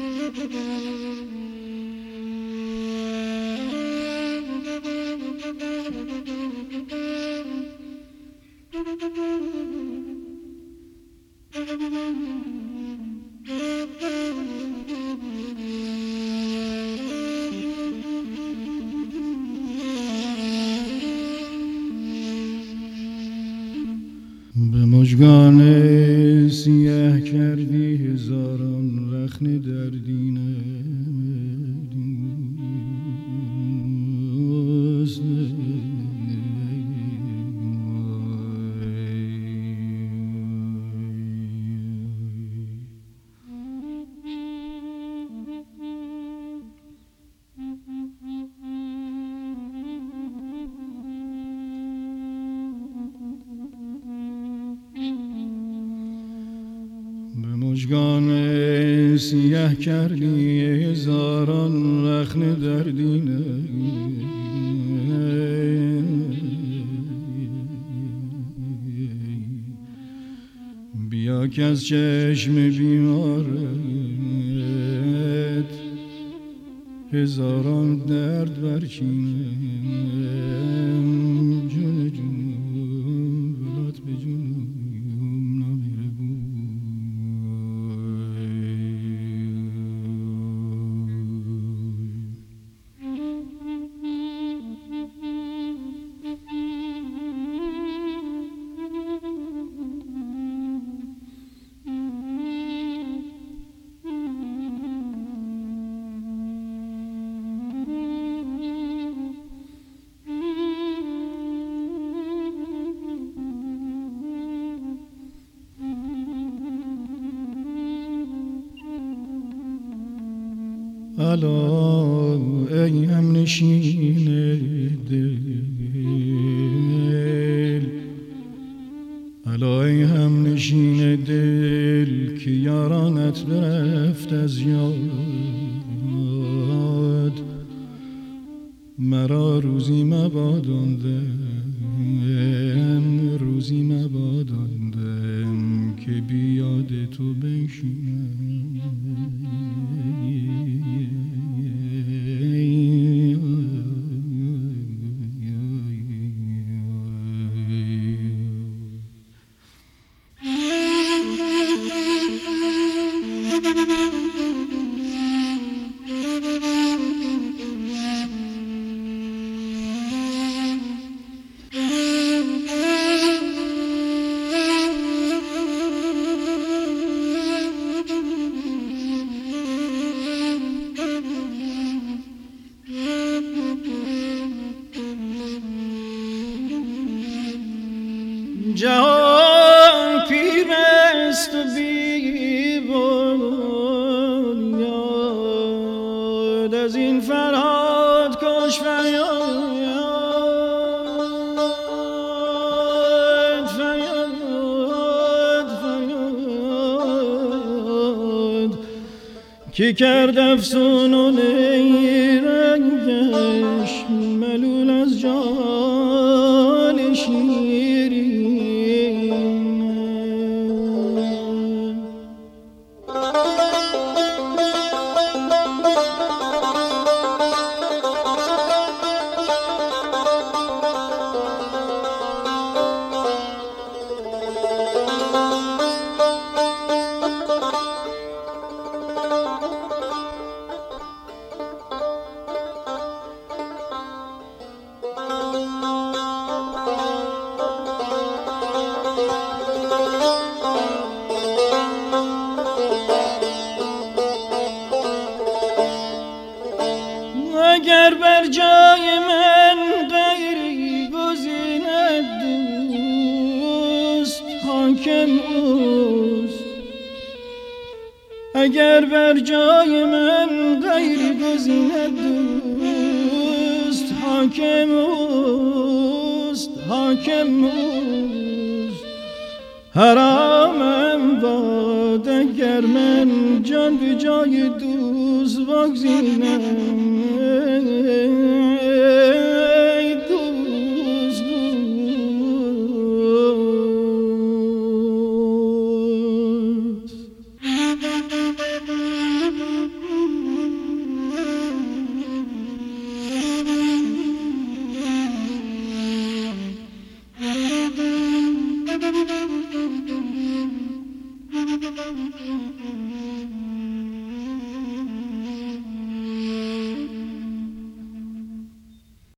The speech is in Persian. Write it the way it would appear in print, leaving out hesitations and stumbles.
به مژگان سیاه کردی هزاران رخنه در دینه مژگان سیاه کردی هزاران رخنه در دینه بیا که از چشم بیمارت هزاران درد برچینه جون جون ولات به جون الا ای هم نشین دل الا ای هم نشین دل که یارانت برفت از یاد مرا روزی مباداندم روزی مباداندم که بیاد تو بنشینم جهان پیر است و بی بنیاد از این فرهاد کش فریاد کی کرد افسون و نیرنگش ملول از جان شیرین اگر بر جای من غیری گزیند دوست حاکم اوست اگر بر جای من غیری گزیند دوست حاکم اوست حرامم باد اگر من جان به جای دوست بگزینم